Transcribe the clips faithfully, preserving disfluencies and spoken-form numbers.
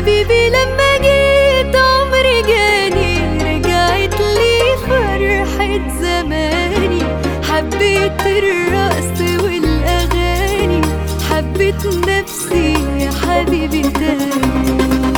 حبيبي لما جيت عمري جاني، رجعت لي فرحة زماني. حبيت الرقص والأغاني، حبيت نفسي يا حبيبي تاني.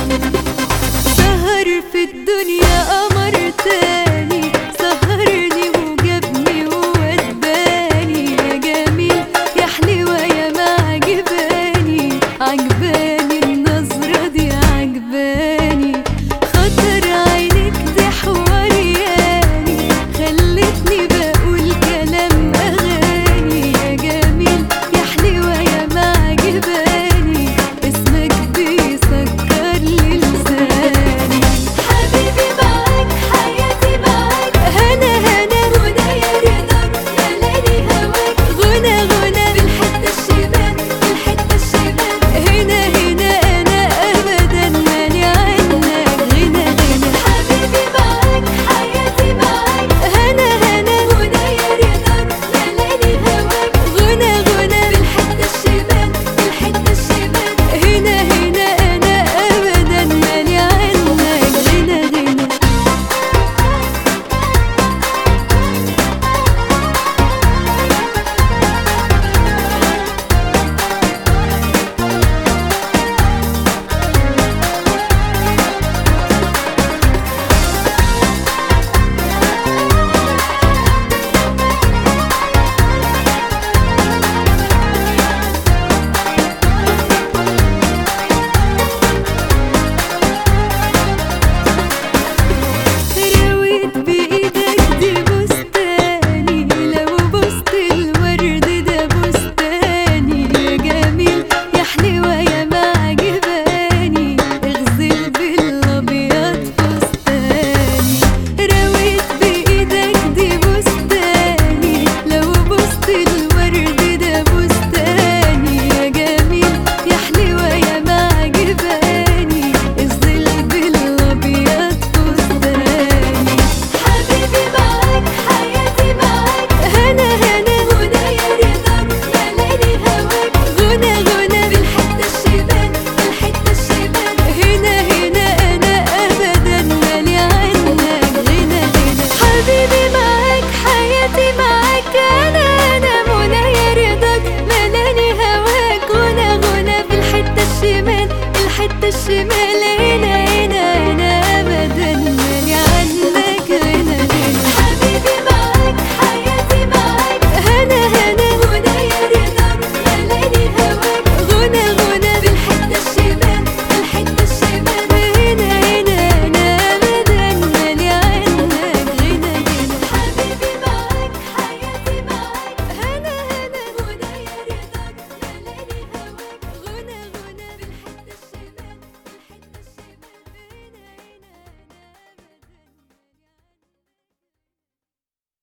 سهر في الدنيا قمر تاني، سهرني وجابني ووداني. يا جميل يا حلوة يا ما عجباني، عجباني النظرة دي عجباني. خاطر عينك دي حورياني، خلتني بقول كلام أغاني. يا جميل يا حلوة يا ما عجباني، اسمك بيسكر لي لساني. حبيبي معاك حياتي معاك، هنا هنا غنى يا رضاك ملاني هواك. غنى غنى بالحتة الشمال بالحتة الشمال، هنا هنا أنا أبدا مالي عنك. غنى غنى حبيبي معاك حياتي معاك، هنا هنا غنى يا رضاك ملاني هواك. غنى غنى بالحتة الشمال بالحتة الشمال، هنا هنا أنا أبدا مالي عنك. غنى غنى رويت بإيدك دي بستاني، لو بوست الورد ده بستاني. يا جميل يا حلوة يا ما عجباني، اغزل بالأبيض فستاني. رويت بإيدك دي بستاني، لو بوست الورد ده بستاني. يا جميل يا حلوة يا ما عجباني، اغزل بالأبيض فستاني. حبيبي معاك حياتي معاك، هنا هنا غنى يا رضاك ملاني هواك. غنى غنى بالحتة الشمال بالحتة الشمال، هنا هنا أنا أبدا مالي عنك. غنى غنى حبيبي معاك حياتي معاك، أنا أنا منى يا رضاك ملاني هواك. غنى غنى بالحتة الشمال الحتة الشمال،